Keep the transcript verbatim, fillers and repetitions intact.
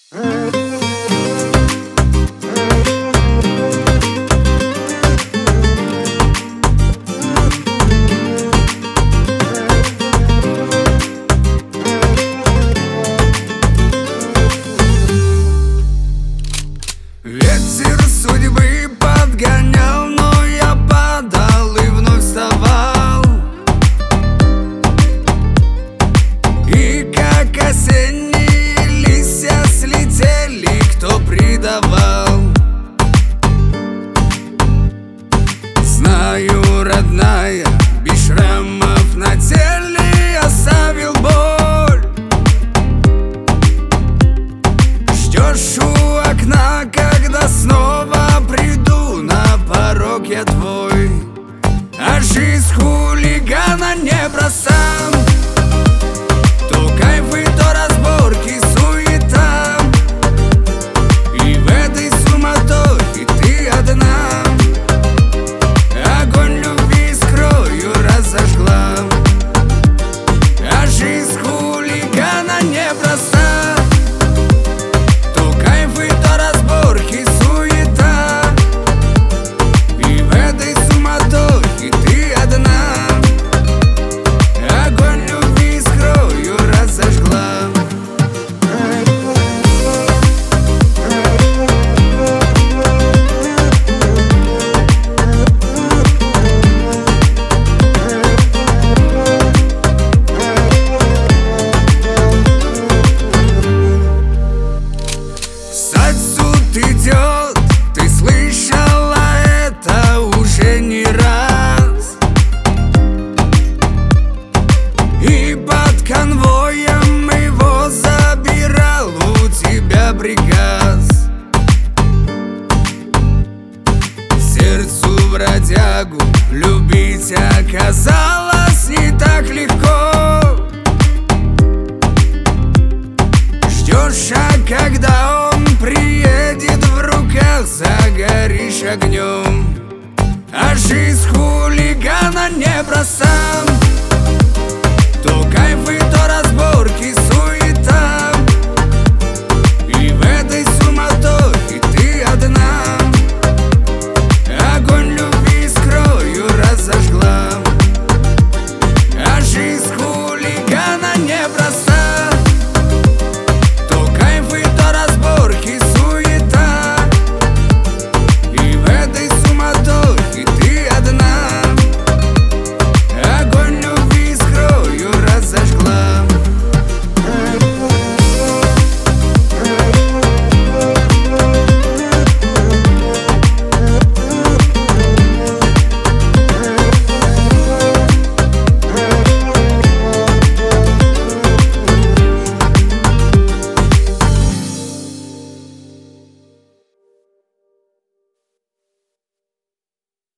Ветер судьбы подгонял, но я падал и вновь вставал. И как осенние листья слетели, кто предавал. Знаю, родная, без шрамов на теле оставил боль. Ждешь у окна, когда снова приду, на порог я твой. А жизнь хулигана непроста. То кайфы, то разборки, суета. И в этой суматохе ты одна. Огонь любви скрою разожгла. А жизнь хулигана непроста. Идет, ты слышала это уже не раз. И под конвоем его забирал у тебя приказ. Сердцу бродягу любить оказалось не так легко. Ждешь, а когда он приедет, в руках загоришь огнем. А жизнь хулигана непроста.